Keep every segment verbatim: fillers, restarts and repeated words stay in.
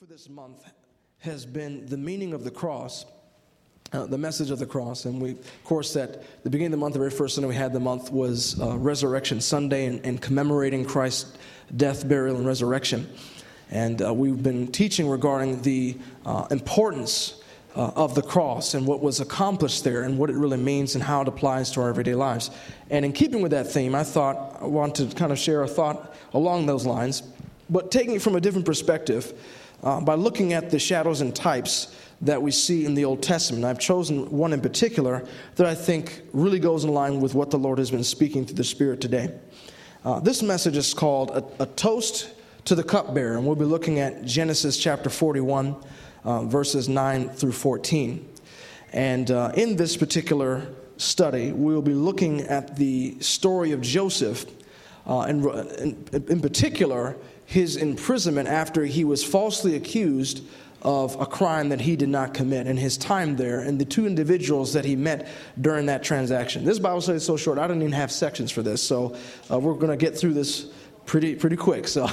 for this month has been the meaning of the cross, uh, the message of the cross. And we, of course, at the beginning of the month, the very first Sunday we had the month was uh, Resurrection Sunday and, and commemorating Christ's death, burial, and resurrection. And uh, we've been teaching regarding the uh, importance uh, of the cross and what was accomplished there and what it really means and how it applies to our everyday lives. And in keeping with that theme, I thought I wanted to kind of share a thought along those lines, but taking it from a different perspective uh, by looking at the shadows and types that we see in the Old Testament. I've chosen one in particular that I think really goes in line with what the Lord has been speaking through the Spirit today. Uh, this message is called a, a Toast to the Cupbearer, and we'll be looking at Genesis chapter forty-one, uh, verses nine through fourteen. And uh, in this particular study, we'll be looking at the story of Joseph, uh, and in, in particular, his imprisonment after he was falsely accused of a crime that he did not commit, and his time there, and the two individuals that he met during that transaction. This Bible study is so short, I don't even have sections for this, so uh, we're going to get through this pretty pretty quick. So,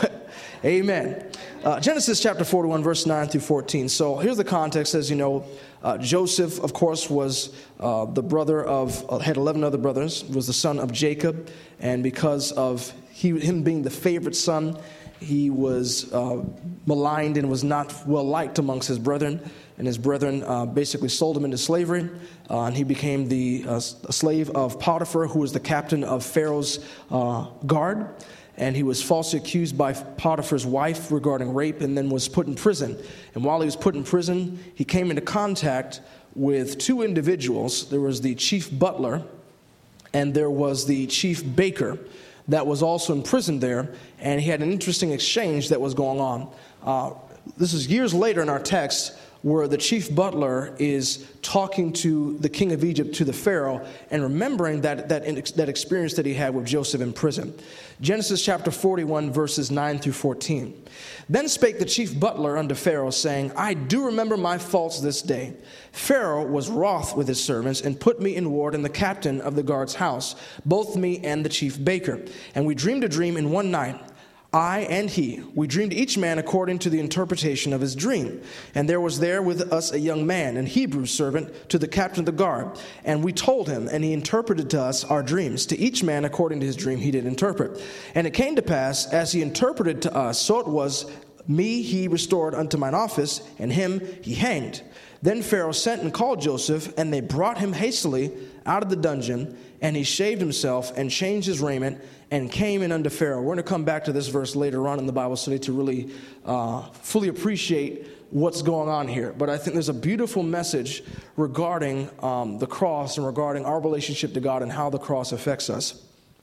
amen. Uh, Genesis chapter forty-one, verse nine through fourteen. So here's the context. As you know, uh, Joseph, of course, was uh, the brother of, uh, had eleven other brothers, was the son of Jacob, and because of he, him being the favorite son, he was uh, maligned and was not well liked amongst his brethren, and his brethren uh, basically sold him into slavery, uh, and he became the uh, slave of Potiphar, who was the captain of Pharaoh's uh, guard, and he was falsely accused by Potiphar's wife regarding rape, and then was put in prison. And while he was put in prison, he came into contact with two individuals. There was the chief butler, and there was the chief baker that was also imprisoned there, and he had an interesting exchange that was going on. Uh, this is years later in our text where the chief butler is talking to the king of Egypt, to the Pharaoh, and remembering that that, that experience that he had with Joseph in prison. Genesis chapter forty-one, verses nine through fourteen. Then spake the chief butler unto Pharaoh, saying, I do remember my faults this day. Pharaoh was wroth with his servants, and put me in ward in the captain of the guard's house, both me and the chief baker. And we dreamed a dream in one night, I and he. We dreamed each man according to the interpretation of his dream. And there was there with us a young man, an Hebrew servant, to the captain of the guard. And we told him, and he interpreted to us our dreams. To each man according to his dream he did interpret. And it came to pass, as he interpreted to us, so it was, me he restored unto mine office, and him he hanged. Then Pharaoh sent and called Joseph, and they brought him hastily out of the dungeon, and he shaved himself and changed his raiment and came in unto Pharaoh. We're going to come back to this verse later on in the Bible study to really uh, fully appreciate what's going on here. But I think there's a beautiful message regarding um, the cross and regarding our relationship to God and how the cross affects us.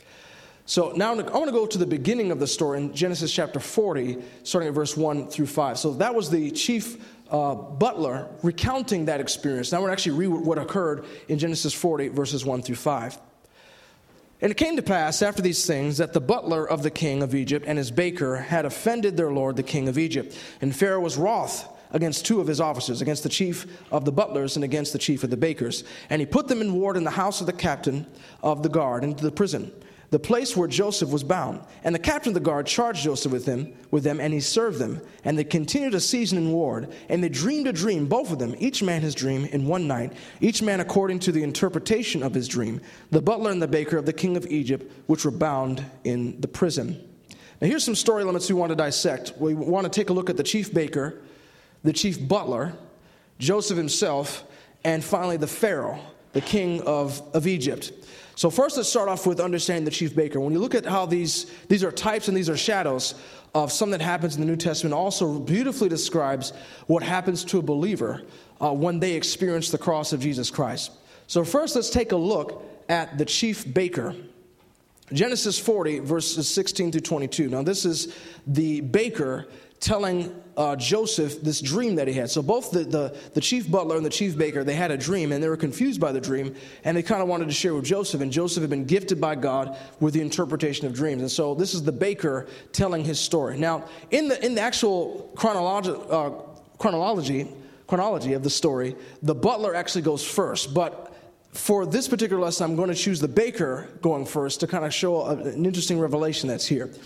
So now I want to go to the beginning of the story in Genesis chapter forty, starting at verse one through five. So that was the chief uh, butler recounting that experience. Now we're going to actually read what occurred in Genesis forty, verses one through five. And it came to pass after these things that the butler of the king of Egypt and his baker had offended their lord the king of Egypt. And Pharaoh was wroth against two of his officers, against the chief of the butlers and against the chief of the bakers. And he put them in ward in the house of the captain of the guard into the prison, the place where Joseph was bound. And the captain of the guard charged Joseph with him, with them, and he served them. And they continued a season in ward. And they dreamed a dream, both of them, each man his dream, in one night, each man according to the interpretation of his dream, the butler and the baker of the king of Egypt, which were bound in the prison. Now here's some story elements we want to dissect. We want to take a look at the chief baker, the chief butler, Joseph himself, and finally the Pharaoh, the king of, of Egypt. So first, let's start off with understanding the chief baker. When you look at how these, these are types and these are shadows of something that happens in the New Testament, also beautifully describes what happens to a believer uh, when they experience the cross of Jesus Christ. So first, let's take a look at the chief baker. Genesis forty, verses sixteen through twenty-two. Now, this is the baker telling uh, Joseph this dream that he had. So both the, the, the chief butler and the chief baker, they had a dream, and they were confused by the dream, and they kind of wanted to share with Joseph, and Joseph had been gifted by God with the interpretation of dreams. And so this is the baker telling his story. Now, in the in the actual chronology, uh, chronology, chronology of the story, the butler actually goes first, but for this particular lesson, I'm going to choose the baker going first to kind of show a, an interesting revelation that's here.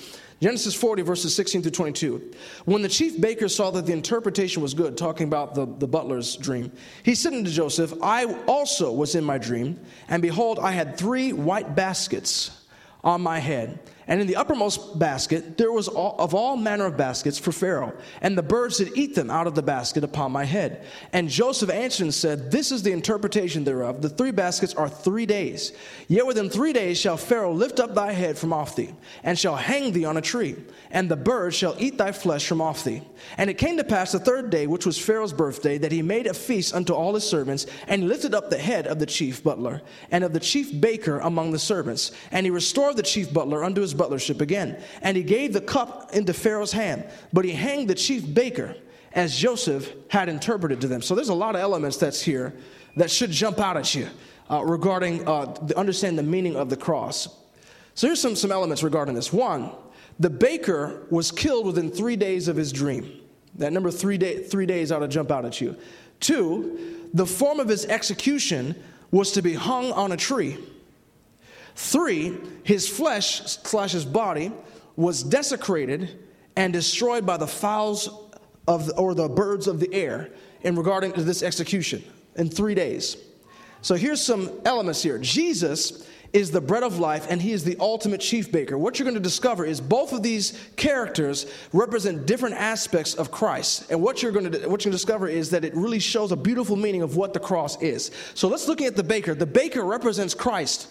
Genesis forty, verses sixteen through twenty-two. When the chief baker saw that the interpretation was good, talking about the, the butler's dream, he said unto Joseph, I also was in my dream, and behold, I had three white baskets on my head. And in the uppermost basket there was all, of all manner of baskets for Pharaoh, and the birds did eat them out of the basket upon my head. And Joseph answered and said, This is the interpretation thereof. The three baskets are three days. Yet within three days shall Pharaoh lift up thy head from off thee, and shall hang thee on a tree, and the birds shall eat thy flesh from off thee. And it came to pass the third day, which was Pharaoh's birthday, that he made a feast unto all his servants, and he lifted up the head of the chief butler, and of the chief baker among the servants. And he restored the chief butler unto his butlership again. And he gave the cup into Pharaoh's hand, but he hanged the chief baker, as Joseph had interpreted to them. So there's a lot of elements that's here that should jump out at you uh, regarding uh, the understanding the meaning of the cross. So here's some, some elements regarding this. One, the baker was killed within three days of his dream. That number three, day, three days ought to jump out at you. Two, the form of his execution was to be hung on a tree. Three, his flesh slash his body was desecrated and destroyed by the fowls of the, or the birds of the air in regarding to this execution in three days. So here's some elements here. Jesus is the bread of life, and he is the ultimate chief baker. What you're going to discover is both of these characters represent different aspects of Christ. And what you're going to what you're going to discover is that it really shows a beautiful meaning of what the cross is. So let's look at the baker. The baker represents Christ.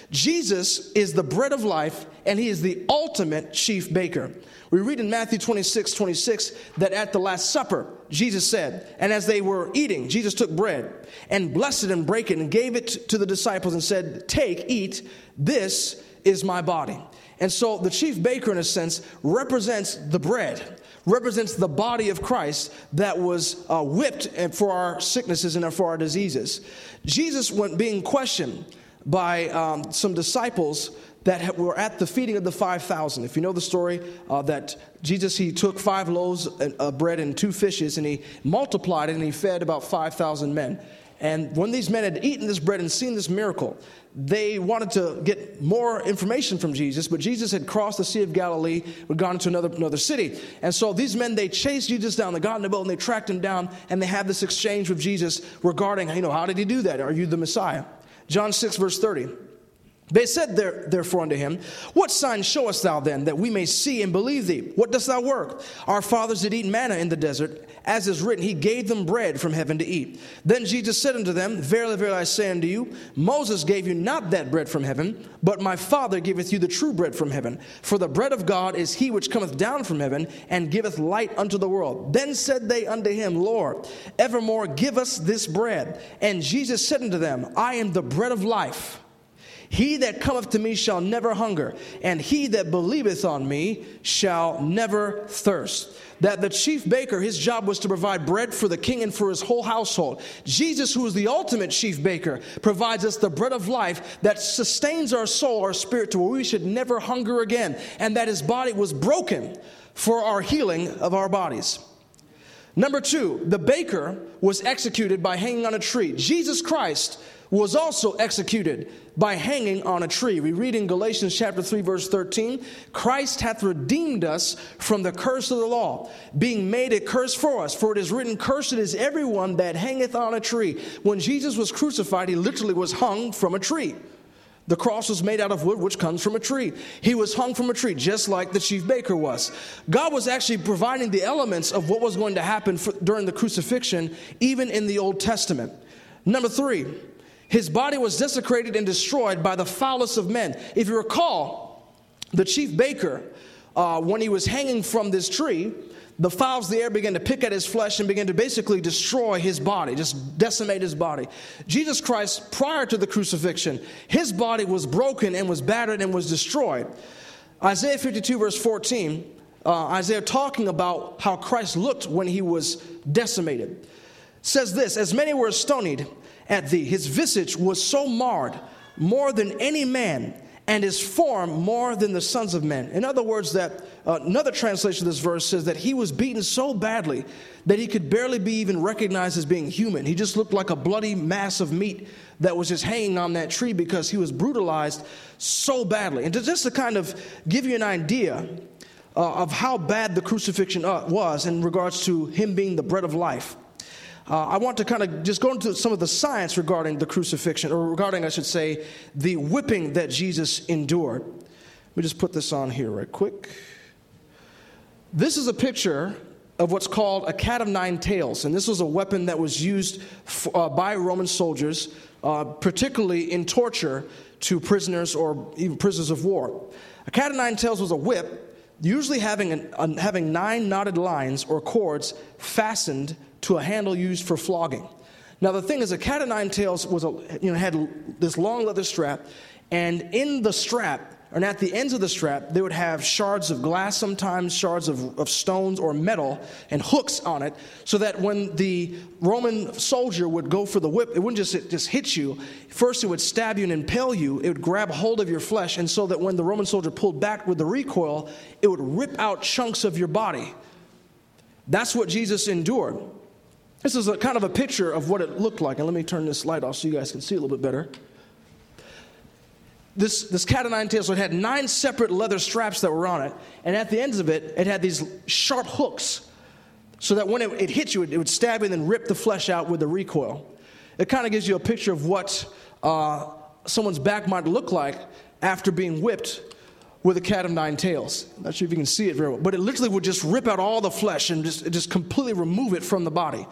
Jesus is the bread of life, and he is the ultimate chief baker. We read in Matthew twenty-six, twenty-six that at the Last Supper, Jesus said, and as they were eating, Jesus took bread and blessed it and brake it and gave it to the disciples and said, Take, eat, this is my body. And so the chief baker, in a sense, represents the bread, represents the body of Christ that was uh, whipped for our sicknesses and for our diseases. Jesus, when being questioned by um, some disciples that were at the feeding of the five thousand. If you know the story, uh, that Jesus, he took five loaves of bread and two fishes, and he multiplied it, and he fed about five thousand men. And when these men had eaten this bread and seen this miracle, they wanted to get more information from Jesus, but Jesus had crossed the Sea of Galilee, had gone to another, another city. And so these men, they chased Jesus down. They got in a boat and they tracked him down, and they had this exchange with Jesus regarding, you know, how did he do that? Are you the Messiah? John six, verse thirty. They said there, therefore unto him, What sign showest thou then, that we may see and believe thee? What dost thou work? Our fathers did eat manna in the desert, as is written, He gave them bread from heaven to eat. Then Jesus said unto them, Verily, verily, I say unto you, Moses gave you not that bread from heaven, but my Father giveth you the true bread from heaven. For the bread of God is he which cometh down from heaven, and giveth light unto the world. Then said they unto him, Lord, evermore give us this bread. And Jesus said unto them, I am the bread of life. He that cometh to me shall never hunger, and he that believeth on me shall never thirst. That the chief baker, his job was to provide bread for the king and for his whole household. Jesus, who is the ultimate chief baker, provides us the bread of life that sustains our soul, our spirit, to where we should never hunger again, and that his body was broken for our healing of our bodies. Number two, the baker was executed by hanging on a tree. Jesus Christ was also executed by hanging on a tree. We read in Galatians chapter three, verse thirteen, Christ hath redeemed us from the curse of the law, being made a curse for us. For it is written, Cursed is everyone that hangeth on a tree. When Jesus was crucified, he literally was hung from a tree. The cross was made out of wood, which comes from a tree. He was hung from a tree, just like the chief baker was. God was actually providing the elements of what was going to happen for, during the crucifixion, even in the Old Testament. Number three, his body was desecrated and destroyed by the foulest of men. If you recall, the chief baker, uh, when he was hanging from this tree, the fowls of the air began to pick at his flesh and began to basically destroy his body, just decimate his body. Jesus Christ, prior to the crucifixion, his body was broken and was battered and was destroyed. Isaiah fifty-two, verse fourteen, uh, Isaiah talking about how Christ looked when he was decimated, says this, As many were stonied at thee, his visage was so marred, more than any man, and his form more than the sons of men. In other words, that uh, another translation of this verse says that he was beaten so badly that he could barely be even recognized as being human. He just looked like a bloody mass of meat that was just hanging on that tree because he was brutalized so badly. And to just to kind of give you an idea uh, of how bad the crucifixion uh, was in regards to him being the bread of life. Uh, I want to kind of just go into some of the science regarding the crucifixion, or regarding, I should say, the whipping that Jesus endured. Let me just put this on here right quick. This is a picture of what's called a cat of nine tails, and this was a weapon that was used f- uh, by Roman soldiers, uh, particularly in torture to prisoners or even prisoners of war. A cat of nine tails was a whip, usually having an, uh, having nine knotted lines or cords fastened to a handle used for flogging. Now the thing is, a cat of nine tails was a, you know, had this long leather strap, and in the strap, and at the ends of the strap, they would have shards of glass, sometimes shards of, of stones or metal, and hooks on it, so that when the Roman soldier would go for the whip, it wouldn't just, just hit you. First, it would stab you and impale you. It would grab hold of your flesh, and so that when the Roman soldier pulled back with the recoil, it would rip out chunks of your body. That's what Jesus endured. This is a kind of a picture of what it looked like. And let me turn this light off so you guys can see a little bit better. This, this cat of nine tails, so it had nine separate leather straps that were on it. And at the ends of it, it had these sharp hooks, so that when it, it hit you, it, it would stab you and then rip the flesh out with the recoil. It kind of gives you a picture of what uh, someone's back might look like after being whipped with a cat of nine tails. I'm not sure if you can see it very well, but it literally would just rip out all the flesh and just, just completely remove it from the body.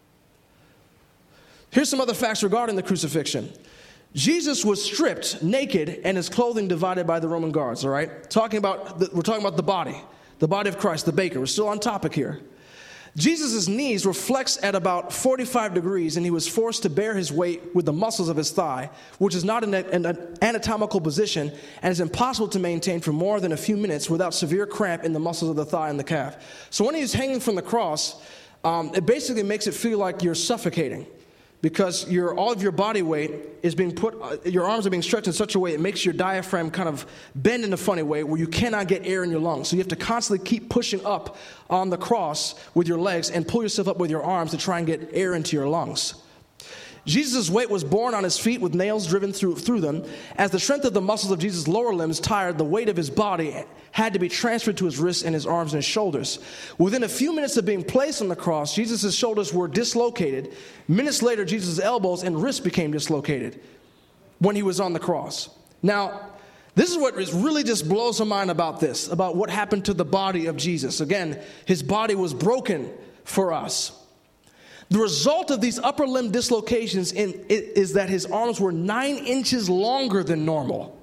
Here's some other facts regarding the crucifixion. Jesus was stripped naked and his clothing divided by the Roman guards, all right? Talking about the, we're talking about the body, the body of Christ, the baker. We're still on topic here. Jesus' knees were flexed at about forty-five degrees, and he was forced to bear his weight with the muscles of his thigh, which is not in an anatomical position and is impossible to maintain for more than a few minutes without severe cramp in the muscles of the thigh and the calf. So when he was hanging from the cross, um, it basically makes it feel like you're suffocating, because your, all of your body weight is being put, uh, your arms are being stretched in such a way it makes your diaphragm kind of bend in a funny way where you cannot get air in your lungs. So you have to constantly keep pushing up on the cross with your legs and pull yourself up with your arms to try and get air into your lungs. Jesus' weight was borne on his feet with nails driven through, through them. As the strength of the muscles of Jesus' lower limbs tired, the weight of his body had to be transferred to his wrists and his arms and his shoulders. Within a few minutes of being placed on the cross, Jesus' shoulders were dislocated. Minutes later, Jesus' elbows and wrists became dislocated when he was on the cross. Now, this is what really just blows my mind about this, about what happened to the body of Jesus. Again, his body was broken for us. The result of these upper limb dislocations in, is that his arms were nine inches longer than normal,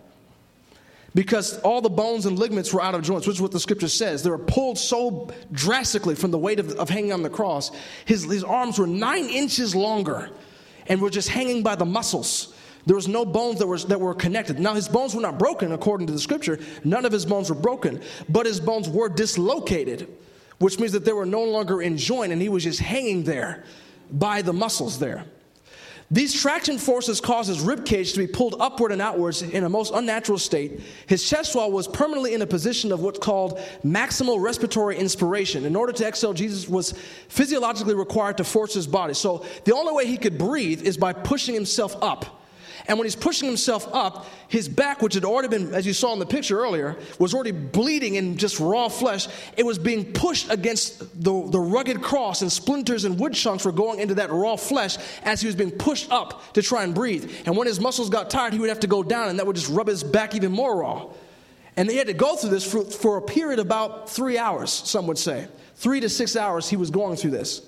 because all the bones and ligaments were out of joints, which is what the scripture says. They were pulled so drastically from the weight of, of hanging on the cross. His, his arms were nine inches longer and were just hanging by the muscles. There was no bones that were, that were connected. Now, his bones were not broken according to the scripture. None of his bones were broken, but his bones were dislocated, which means that they were no longer in joint, and he was just hanging there by the muscles there. These traction forces caused his rib cage to be pulled upward and outwards in a most unnatural state. His chest wall was permanently in a position of what's called maximal respiratory inspiration. In order to exhale, Jesus was physiologically required to force his body. So the only way he could breathe is by pushing himself up. And when he's pushing himself up, his back, which had already been, as you saw in the picture earlier, was already bleeding in just raw flesh. It was being pushed against the, the rugged cross, and splinters and wood chunks were going into that raw flesh as he was being pushed up to try and breathe. And when his muscles got tired, he would have to go down, and that would just rub his back even more raw. And they had to go through this for, for a period of about three hours, some would say. Three to six hours he was going through this.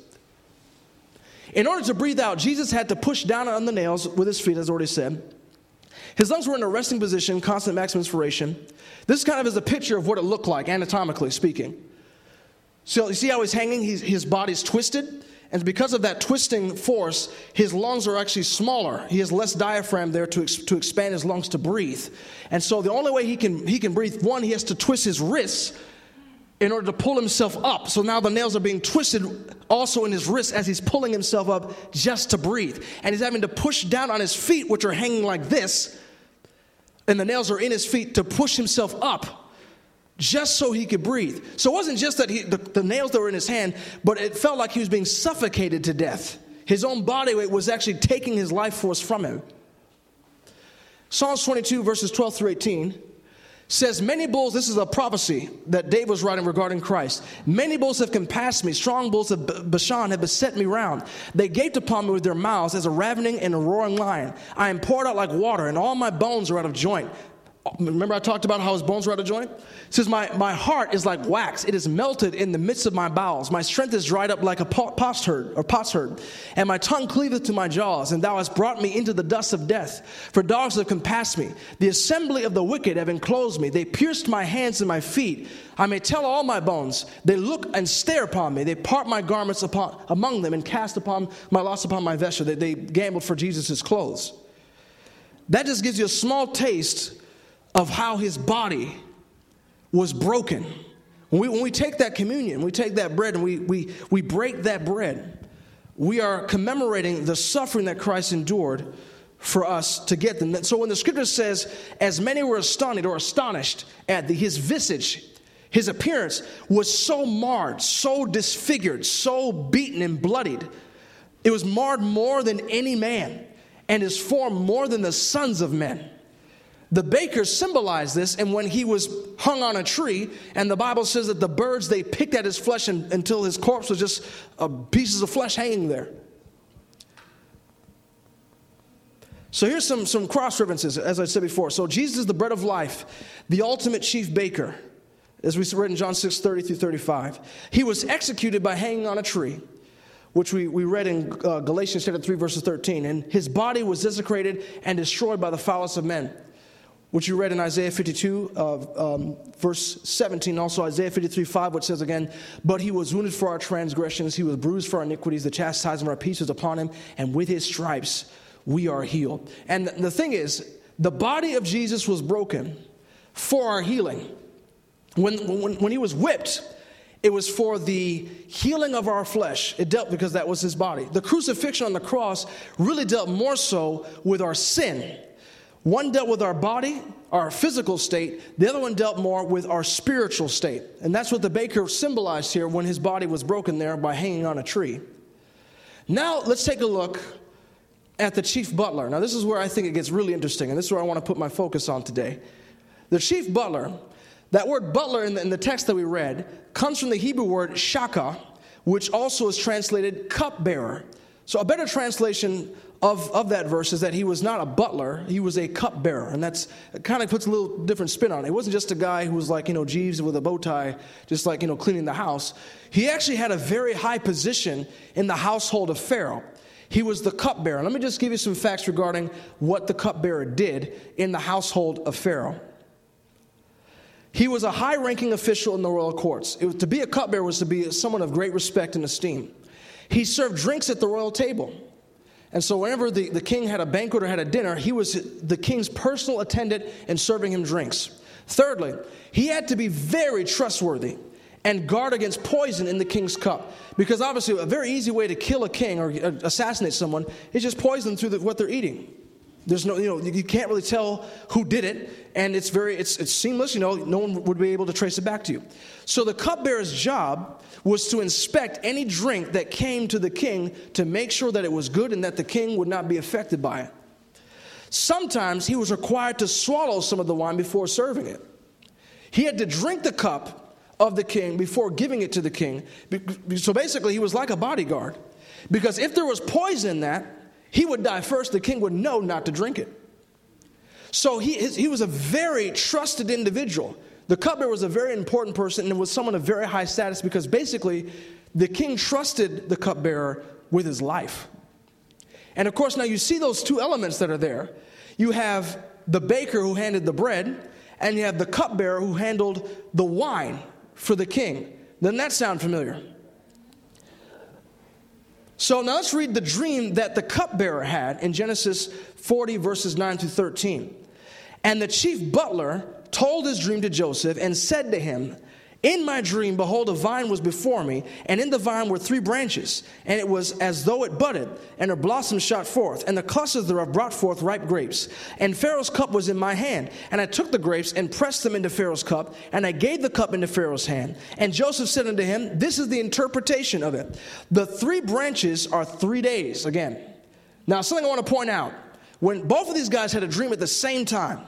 In order to breathe out, Jesus had to push down on the nails with his feet, as I already said. His lungs were in a resting position, constant maximum inspiration. This kind of is a picture of what it looked like, anatomically speaking. So you see how he's hanging? He's, his body's twisted. And because of that twisting force, his lungs are actually smaller. He has less diaphragm there to, ex, to expand his lungs to breathe. And so the only way he can, he can breathe, one, he has to twist his wrists in order to pull himself up. So now the nails are being twisted also in his wrists as he's pulling himself up just to breathe. And he's having to push down on his feet, which are hanging like this, and the nails are in his feet to push himself up just so he could breathe. So it wasn't just that he, the, the nails that were in his hand, but it felt like he was being suffocated to death. His own body weight was actually taking his life force from him. Psalms twenty-two, verses twelve through eighteen. says, many bulls, this is a prophecy that David was writing regarding Christ. Many bulls have compassed me. Strong bulls of Bashan have beset me round. They gaped upon me with their mouths as a ravening and a roaring lion. I am poured out like water, and all my bones are out of joint. Remember I talked about how his bones were out of joint? It says, my, my heart is like wax. It is melted in the midst of my bowels. My strength is dried up like a potsherd, or potsherd, and my tongue cleaveth to my jaws. And thou hast brought me into the dust of death. For dogs have compassed me. The assembly of the wicked have enclosed me. They pierced my hands and my feet. I may tell all my bones. They look and stare upon me. They part my garments upon among them and cast upon my loss upon my vesture. They, they gambled for Jesus' clothes. That just gives you a small taste of how his body was broken. When we, when we take that communion, we take that bread and we, we, we break that bread, we are commemorating the suffering that Christ endured for us to get them. So when the scripture says, as many were astonished or astonished at the, his visage, his appearance was so marred, so disfigured, so beaten and bloodied. It was marred more than any man, and his form more than the sons of men. The baker symbolized this, and when he was hung on a tree, and the Bible says that the birds, they picked at his flesh and, until his corpse was just uh, pieces of flesh hanging there. So here's some, some cross references, as I said before. So Jesus is the bread of life, the ultimate chief baker, as we read in John six, thirty through thirty-five. He was executed by hanging on a tree, which we, we read in uh, Galatians chapter three, verses thirteen. And his body was desecrated and destroyed by the foulest of men, which you read in Isaiah fifty-two, uh, um, verse seventeen. Also Isaiah fifty-three, five, which says again, but he was wounded for our transgressions. He was bruised for our iniquities. The chastisement of our peace was upon him. And with his stripes we are healed. And the thing is, the body of Jesus was broken for our healing. When, when, when he was whipped, it was for the healing of our flesh. It dealt because that was his body. The crucifixion on the cross really dealt more so with our sin. One dealt with our body, our physical state. The other one dealt more with our spiritual state. And that's what the baker symbolized here when his body was broken there by hanging on a tree. Now let's take a look at the chief butler. Now this is where I think it gets really interesting, and this is where I want to put my focus on today. The chief butler, that word butler in the, in the text that we read, comes from the Hebrew word shaka, which also is translated cupbearer. So a better translation of, of that verse is that he was not a butler, he was a cupbearer. And that's it kind of puts a little different spin on it. It wasn't just a guy who was like, you know, Jeeves with a bow tie, just like, you know, cleaning the house. He actually had a very high position in the household of Pharaoh. He was the cupbearer. Let me just give you some facts regarding what the cupbearer did in the household of Pharaoh. He was a high-ranking official in the royal courts. It was, to be a cupbearer was to be someone of great respect and esteem. He served drinks at the royal table. And so whenever the, the king had a banquet or had a dinner, he was the king's personal attendant and serving him drinks. Thirdly, he had to be very trustworthy and guard against poison in the king's cup. Because obviously a very easy way to kill a king or assassinate someone is just poison through the, what they're eating. There's no, you know, you can't really tell who did it, and it's very, it's, it's seamless. You know, no one would be able to trace it back to you. So the cupbearer's job was to inspect any drink that came to the king to make sure that it was good and that the king would not be affected by it. Sometimes he was required to swallow some of the wine before serving it. He had to drink the cup of the king before giving it to the king. So basically, he was like a bodyguard, because if there was poison in that, he would die first. The king would know not to drink it. So he, his, he was a very trusted individual. The cupbearer was a very important person and was someone of very high status, because basically the king trusted the cupbearer with his life. And of course, now you see those two elements that are there. You have the baker who handed the bread, and you have the cupbearer who handled the wine for the king. Doesn't that sound familiar? So now let's read the dream that the cupbearer had in Genesis forty, verses nine through thirteen. And the chief butler told his dream to Joseph and said to him, in my dream, behold, a vine was before me, and in the vine were three branches, and it was as though it budded, and her blossoms shot forth, and the clusters thereof brought forth ripe grapes. And Pharaoh's cup was in my hand, and I took the grapes and pressed them into Pharaoh's cup, and I gave the cup into Pharaoh's hand. And Joseph said unto him, this is the interpretation of it. The three branches are three days. Again, now something I want to point out. When both of these guys had a dream at the same time,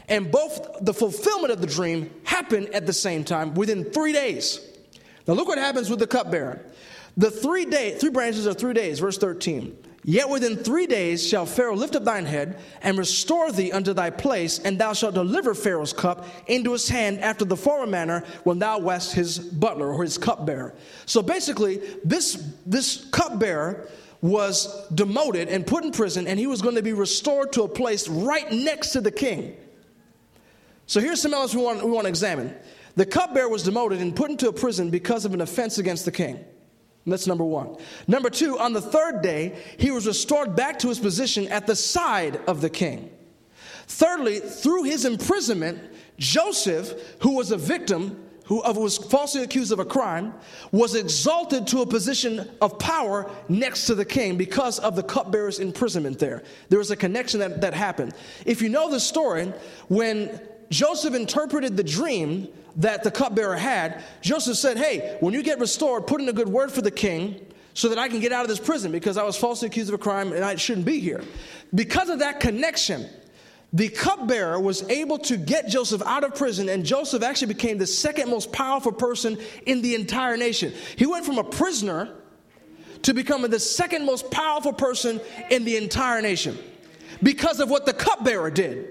And both the fulfillment of the dream happened at the same time within three days. Now look what happens with the cupbearer. The three day, three branches are three days, verse thirteen. Yet within three days shall Pharaoh lift up thine head and restore thee unto thy place, and thou shalt deliver Pharaoh's cup into his hand after the former manner when thou wast his butler or his cupbearer. So basically, this, this cupbearer was demoted and put in prison, and he was going to be restored to a place right next to the king. So here's some elements we want, we want to examine. The cupbearer was demoted and put into a prison because of an offense against the king. That's number one. Number two, on the third day, he was restored back to his position at the side of the king. Thirdly, through his imprisonment, Joseph, who was a victim, who was falsely accused of a crime, was exalted to a position of power next to the king because of the cupbearer's imprisonment there. There was a connection that, that happened. If you know the story, when Joseph interpreted the dream that the cupbearer had, Joseph said, hey, when you get restored, put in a good word for the king so that I can get out of this prison because I was falsely accused of a crime and I shouldn't be here. Because of that connection, the cupbearer was able to get Joseph out of prison, and Joseph actually became the second most powerful person in the entire nation. He went from a prisoner to becoming the second most powerful person in the entire nation because of what the cupbearer did.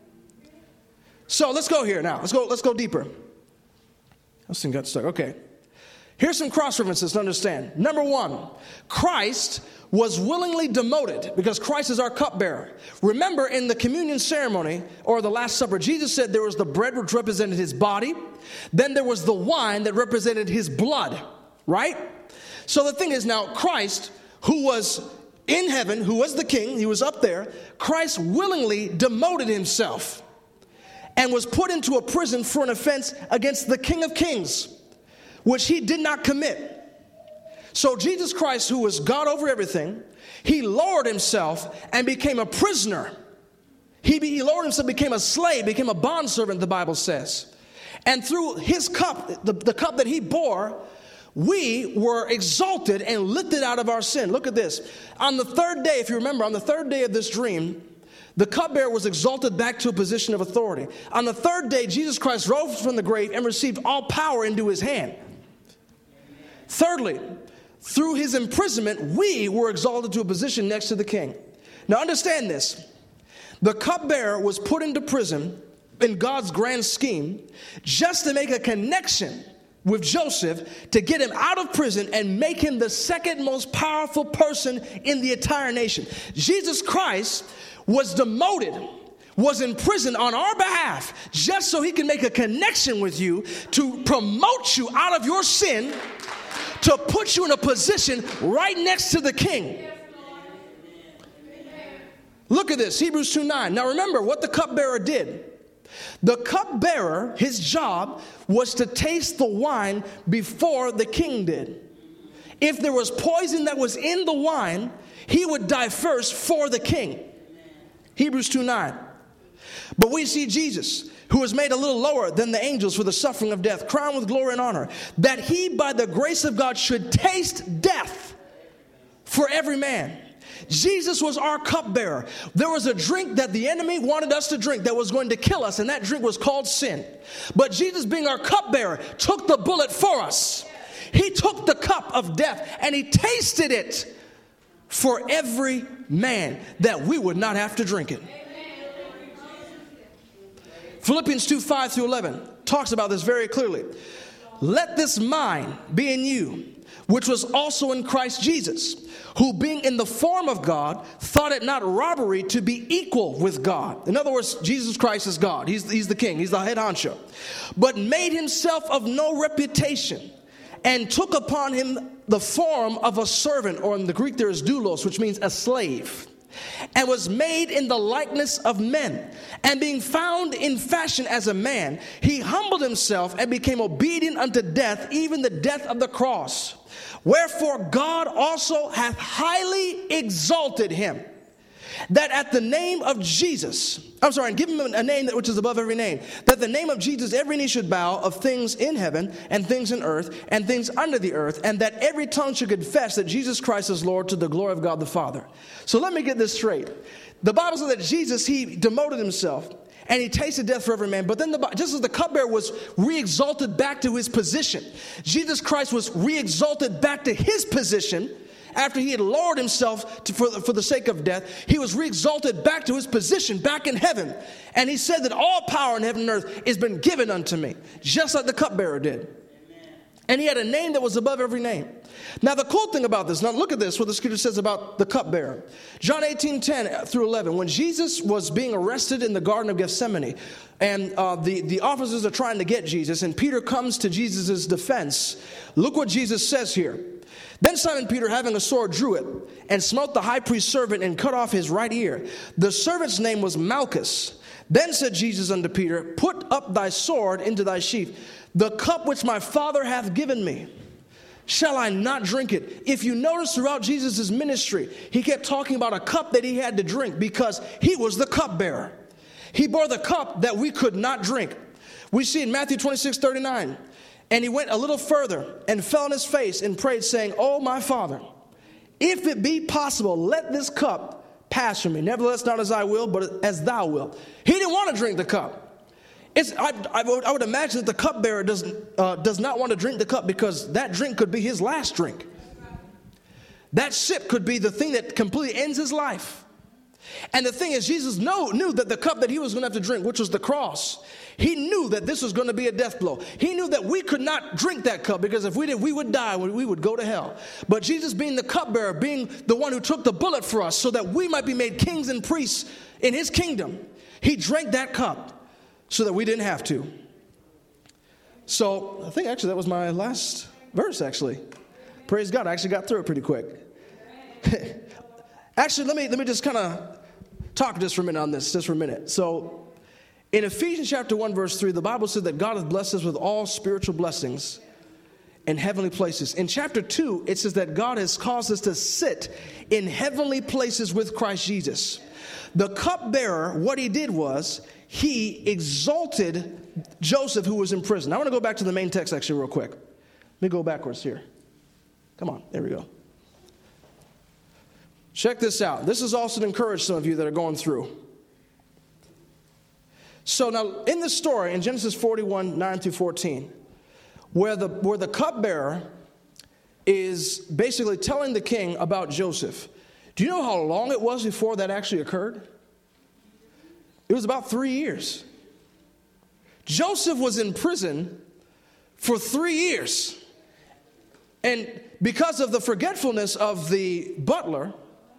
So let's go here now. Let's go, let's go deeper. This thing got stuck. Okay. Here's some cross references to understand. Number one, Christ was willingly demoted because Christ is our cupbearer. Remember in the communion ceremony or the Last Supper, Jesus said there was the bread which represented his body. Then there was the wine that represented his blood, right? So the thing is now Christ, who was in heaven, who was the king, he was up there, Christ willingly demoted himself and was put into a prison for an offense against the King of Kings, which he did not commit. So Jesus Christ, who was God over everything, he lowered himself and became a prisoner. He, be, he lowered himself, became a slave, became a bondservant, the Bible says. And through his cup, the, the cup that he bore, we were exalted and lifted out of our sin. Look at this. On the third day, if you remember, on the third day of this dream, the cupbearer was exalted back to a position of authority. On the third day, Jesus Christ rose from the grave and received all power into his hand. Thirdly, through his imprisonment, we were exalted to a position next to the king. Now understand this. The cupbearer was put into prison in God's grand scheme just to make a connection with Joseph to get him out of prison and make him the second most powerful person in the entire nation. Jesus Christ was demoted, was in prison on our behalf, just so he can make a connection with you to promote you out of your sin, to put you in a position right next to the king. Look at this, Hebrews two nine. Now remember what the cupbearer did. The cupbearer, his job was to taste the wine before the king did. If there was poison that was in the wine, he would die first for the king. Hebrews two nine. But we see Jesus, who was made a little lower than the angels for the suffering of death, crowned with glory and honor, that he by the grace of God should taste death for every man. Jesus was our cupbearer. There was a drink that the enemy wanted us to drink that was going to kill us, and that drink was called sin. But Jesus, being our cupbearer, took the bullet for us. He took the cup of death and he tasted it for every man, that we would not have to drink it. Philippians two five through eleven talks about this very clearly. Let this mind be in you, which was also in Christ Jesus, who being in the form of God, thought it not robbery to be equal with God. In other words, Jesus Christ is God. He's, he's the king. He's the head honcho. But made himself of no reputation, and took upon him the form of a servant, or in the Greek there is doulos, which means a slave, and was made in the likeness of men. And being found in fashion as a man, he humbled himself and became obedient unto death, even the death of the cross. Wherefore God also hath highly exalted him, that at the name of Jesus, I'm sorry, and give him a name that which is above every name, that the name of Jesus every knee should bow, of things in heaven and things in earth and things under the earth, and that every tongue should confess that Jesus Christ is Lord, to the glory of God the Father. So let me get this straight. The Bible says that Jesus, he demoted himself and he tasted death for every man. But then, the, just as the cupbearer was re-exalted back to his position, Jesus Christ was re-exalted back to his position after he had lowered himself to, for, for the sake of death. He was re-exalted back to his position back in heaven. And he said that all power in heaven and earth has been given unto me, just like the cupbearer did. And he had a name that was above every name. Now, the cool thing about this, now look at this, what the scripture says about the cupbearer. John eighteen, ten through eleven, when Jesus was being arrested in the Garden of Gethsemane, and uh, the, the officers are trying to get Jesus, and Peter comes to Jesus' defense, look what Jesus says here. Then Simon Peter, having a sword, drew it, and smote the high priest's servant, and cut off his right ear. The servant's name was Malchus. Then said Jesus unto Peter, put up thy sword into thy sheath. The cup which my Father hath given me, shall I not drink it? If you notice throughout Jesus' ministry, he kept talking about a cup that he had to drink because he was the cupbearer. He bore the cup that we could not drink. We see in Matthew twenty-six, thirty-nine, and he went a little further and fell on his face and prayed, saying, Oh, my Father, if it be possible, let this cup pass from me. Nevertheless, not as I will, but as thou wilt. He didn't want to drink the cup. It's, I, I, would, I would imagine that the cupbearer does, uh, does not want to drink the cup because that drink could be his last drink. That sip could be the thing that completely ends his life. And the thing is, Jesus know, knew that the cup that he was going to have to drink, which was the cross, he knew that this was going to be a death blow. He knew that we could not drink that cup because if we did, we would die, we would go to hell. But Jesus being the cupbearer, being the one who took the bullet for us so that we might be made kings and priests in his kingdom, he drank that cup so that we didn't have to. So I think actually that was my last verse, actually. Praise God, I actually got through it pretty quick. Actually, let me let me just kind of talk just for a minute on this, just for a minute. So in Ephesians chapter one, verse three, the Bible said that God has blessed us with all spiritual blessings in heavenly places. In chapter two, it says that God has caused us to sit in heavenly places with Christ Jesus. The cupbearer, what he did was, he exalted Joseph, who was in prison. I want to go back to the main text actually real quick. Let me go backwards here. Come on, there we go. Check this out. This is also to encourage some of you that are going through. So now, in the story, in Genesis forty-one, nine through fourteen, where the, where the cupbearer is basically telling the king about Joseph, do you know how long it was before that actually occurred? It was about three years. Joseph was in prison for three years. And because of the forgetfulness of the butler,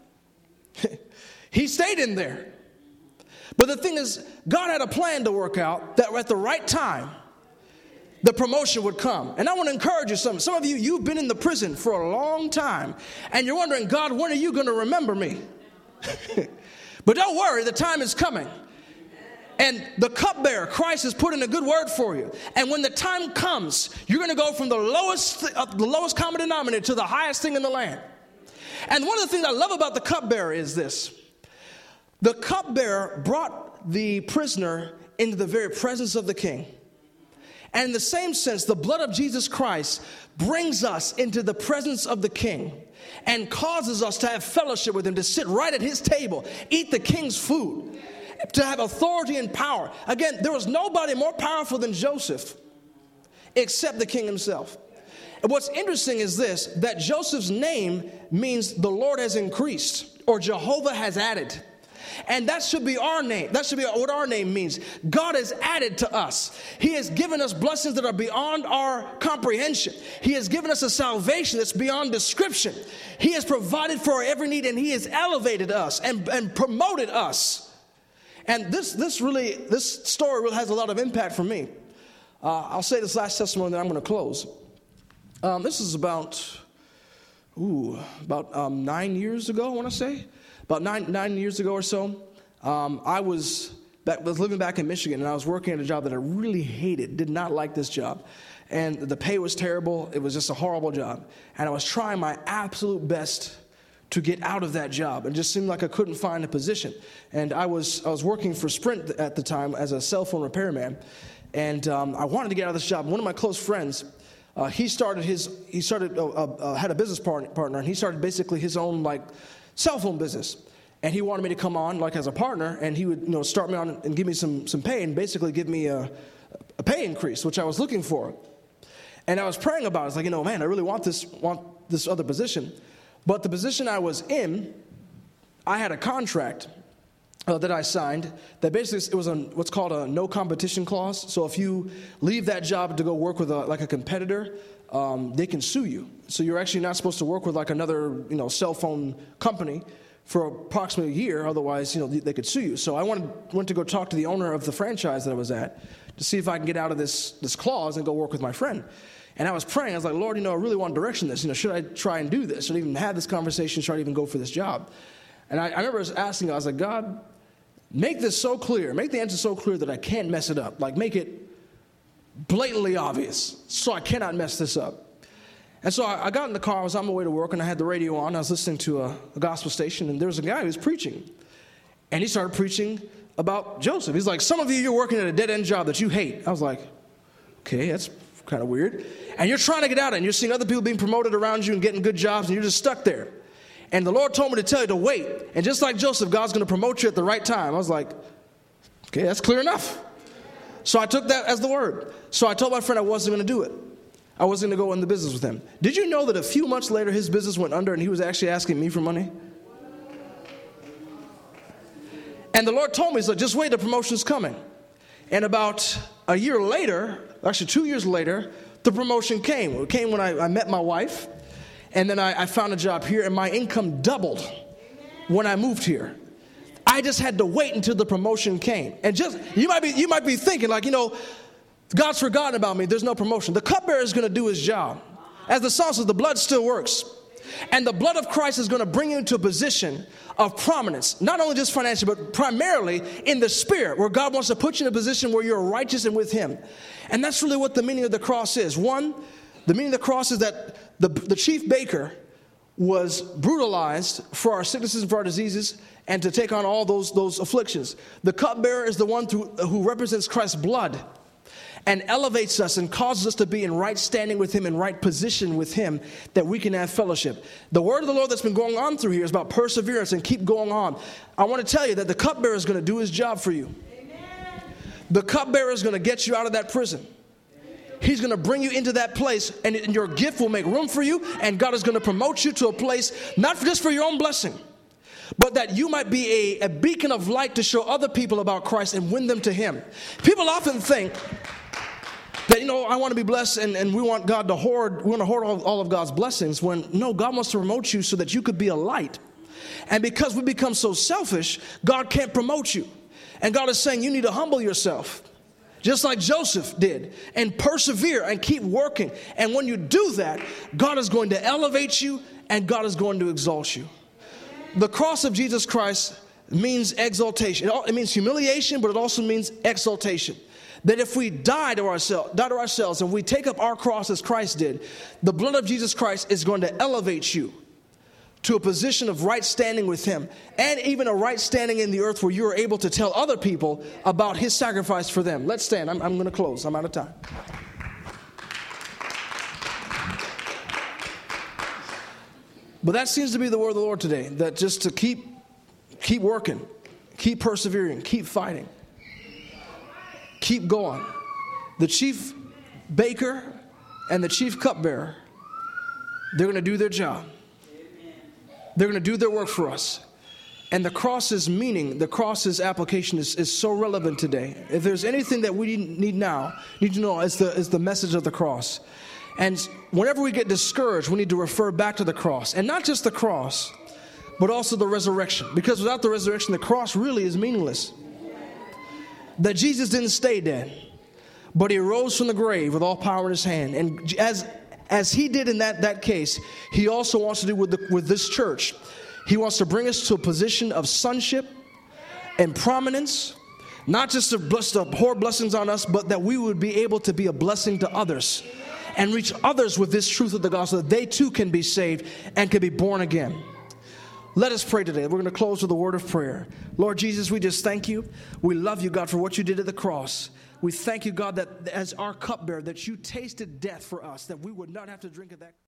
he stayed in there. But the thing is, God had a plan to work out that at the right time, the promotion would come. And I want to encourage you some. Some of you, you've been in the prison for a long time, and you're wondering, God, when are you going to remember me? But don't worry, the time is coming. And the cupbearer, Christ, has put in a good word for you. And when the time comes, you're going to go from the lowest, uh, the lowest common denominator to the highest thing in the land. And one of the things I love about the cupbearer is this. The cupbearer brought the prisoner into the very presence of the king. And in the same sense, the blood of Jesus Christ brings us into the presence of the king and causes us to have fellowship with him, to sit right at his table, eat the king's food, to have authority and power. Again, there was nobody more powerful than Joseph except the king himself. And what's interesting is this, that Joseph's name means the Lord has increased or Jehovah has added. And that should be our name. That should be what our name means. God has added to us. He has given us blessings that are beyond our comprehension. He has given us a salvation that's beyond description. He has provided for our every need, and he has elevated us and, and promoted us. And this, this really, this story really has a lot of impact for me. Uh, I'll say this last testimony, then I'm going to close. Um, this is about, ooh, about um, nine years ago, I want to say. About nine nine years ago or so, um, I was, back, was living back in Michigan, and I was working at a job that I really hated, did not like this job. And the pay was terrible. It was just a horrible job. And I was trying my absolute best to get out of that job. It just seemed like I couldn't find a position. And I was I was working for Sprint at the time as a cell phone repairman. And um, I wanted to get out of this job. One of my close friends, uh, he started his, he started, uh, uh, had a business partner, and he started basically his own, like, cell phone business. And he wanted me to come on like as a partner, and he would, you know, start me on and give me some, some pay and basically give me a, a pay increase, which I was looking for. And I was praying about it. I was like, you know, man, I really want this, want this other position. But the position I was in, I had a contract uh, that I signed that basically it was a, what's called a no competition clause. So if you leave that job to go work with a, like a competitor, um, they can sue you. So you're actually not supposed to work with like another, you know, cell phone company for approximately a year. Otherwise, you know, they could sue you. So I wanted, went to go talk to the owner of the franchise that I was at to see if I can get out of this, this clause and go work with my friend. And I was praying. I was like, Lord, you know, I really want direction this. You know, should I try and do this? Should I even have this conversation? Should I even go for this job? And I, I remember asking, I was like, God, make this so clear. Make the answer so clear that I can't mess it up. Like, make it blatantly obvious so I cannot mess this up. And so I, I got in the car. I was on my way to work, and I had the radio on. I was listening to a, a gospel station, and there was a guy who was preaching. And he started preaching about Joseph. He's like, some of you, you're working at a dead-end job that you hate. I was like, okay, that's kind of weird. And you're trying to get out, and you're seeing other people being promoted around you and getting good jobs, and you're just stuck there. And the Lord told me to tell you to wait. And just like Joseph, God's going to promote you at the right time. I was like, okay, that's clear enough. So I took that as the word. So I told my friend I wasn't going to do it. I wasn't going to go into business with him. Did you know that a few months later his business went under and he was actually asking me for money? And the Lord told me, so just wait, the promotion's coming. And about a year later, actually two years later, the promotion came. It came when I, I met my wife. And then I, I found a job here, and my income doubled when I moved here. I just had to wait until the promotion came. And just you might be you might be thinking, like, you know, God's forgotten about me. There's no promotion. The cupbearer is going to do his job. As the song says, the blood still works. And the blood of Christ is going to bring you into a position of prominence, not only just financially, but primarily in the spirit, where God wants to put you in a position where you're righteous and with him. And that's really what the meaning of the cross is. One, the meaning of the cross is that the, the chief baker was brutalized for our sicknesses and for our diseases and to take on all those, those afflictions. The cupbearer is the one through, who represents Christ's blood and elevates us and causes us to be in right standing with him, in right position with him, that we can have fellowship. The word of the Lord that's been going on through here is about perseverance and keep going on. I want to tell you that the cupbearer is going to do his job for you. Amen. The cupbearer is going to get you out of that prison. He's going to bring you into that place, and your gift will make room for you, and God is going to promote you to a place, not just for your own blessing, but that you might be a, a beacon of light to show other people about Christ and win them to him. People often think that, you know, I want to be blessed, and, and we want God to hoard, we want to hoard all, all of God's blessings, when, no, God wants to promote you so that you could be a light. And because we become so selfish, God can't promote you. And God is saying you need to humble yourself, just like Joseph did, and persevere and keep working. And when you do that, God is going to elevate you, and God is going to exalt you. The cross of Jesus Christ means exaltation. It means humiliation, but it also means exaltation. That if we die to ourselves, die to ourselves, and we take up our cross as Christ did, the blood of Jesus Christ is going to elevate you to a position of right standing with him, and even a right standing in the earth where you are able to tell other people about his sacrifice for them. Let's stand. I'm, I'm going to close. I'm out of time. But that seems to be the word of the Lord today, that just to keep, keep working, keep persevering, keep fighting, keep going. The chief baker and the chief cupbearer, they're going to do their job. They're going to do their work for us. And the cross's meaning, the cross's application is, is so relevant today. If there's anything that we need now, need to know is the, is the message of the cross. And whenever we get discouraged, we need to refer back to the cross. And not just the cross, but also the resurrection. Because without the resurrection, the cross really is meaningless. That Jesus didn't stay dead, but he rose from the grave with all power in his hand. And as As he did in that, that case, he also wants to do with, the, with this church. He wants to bring us to a position of sonship and prominence, not just to, bless, to pour blessings on us, but that we would be able to be a blessing to others and reach others with this truth of the gospel, that they too can be saved and can be born again. Let us pray today. We're going to close with a word of prayer. Lord Jesus, we just thank you. We love you, God, for what you did at the cross. We thank you, God, that as our cupbearer, that you tasted death for us, that we would not have to drink of that.